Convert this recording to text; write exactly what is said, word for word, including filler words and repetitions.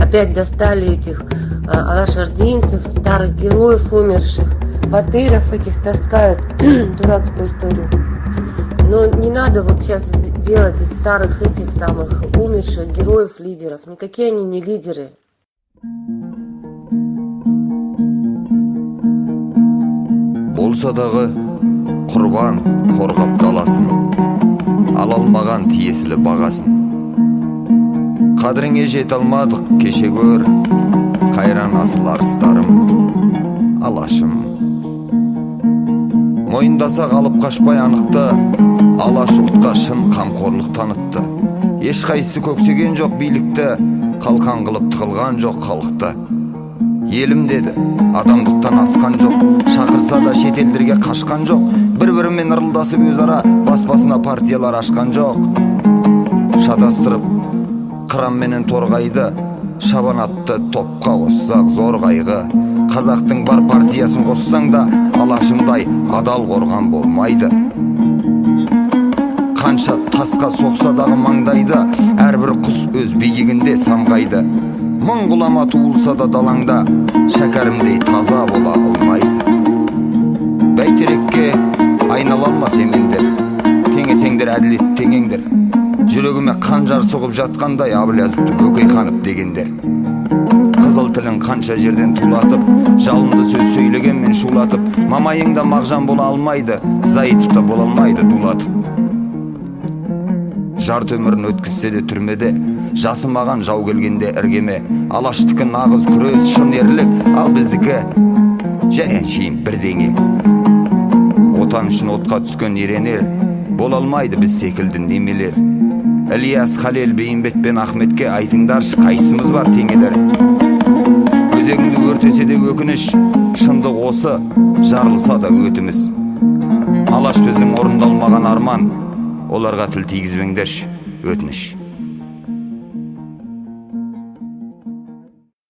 опять достали этих а, алашардинцев, старых героев умерших, батыров этих таскают, дурацкую историю. Но не надо вот сейчас делать из старых этих самых умерших героев лидеров. Никакие они не лидеры. Болса дағы құрбан қорғап даласын, ала алмаған тиесілі бағасын. Қадіріңе жете алмадық кеше көр, қайран асыл арыстарым, алашым. Мойындаса қалып қашпай анықты, алаш ұлтқа шын қамқорлық танытты. Ешқайсысы көксеген жоқ билікті, қалқан қылып тығылған жоқ халықты. Елім деді, адамдықтан асқан жоқ, шақырса да шетелдерге қашқан жоқ, бір-бірімен ырылдасып өзара бас-басына партиялар ашқан жоқ. Шатастырып қырамменен торғайды, шабан атты топқа қоссақ зор қайғы. Қазақтың бар партиясын қоссаң да, алашымдай адал қорған болмайды. Қанша тасқа соқса дағы маңдайды, әрбір құс өз биігінде самғайды. Мың ғұлама туылса да далаңда, шәкәрімдей таза бола алмайды. Бәйтерекке айнала алмас емендер, теңесеңдер әділет теңеңдер. Жүрегіме қанжар соғып жатқандай Әбіләзовты бөкей қанып дегендер. Қызыл тілін қанша жерден тулатып, жалынды сөз сөйлеген мен шулатып, мамайыңда мағжан бола алмайды, Заитов та бола алмайды дулатып. Жарты өмірін өткізсе де түрмеде, жасымаған жау келгенде іргеме. Алаштікі нағыз күрес, шын ерлік, ал біздікі жай әншейін бірдеңе. Отан үшін отқа түскен еренер, бола алмайды біз секілді немелер. Ілияс, Халел, Бейімбет пен Ахметке айтыңдаршы, қайсымыз бар теңелер. Өзегіңді өртесе де өкініш, шындық осы, жарылса да өтіміз. Алаш біздің орындалмаған арман, оларға тіл тигізбеңдерші, өтініш.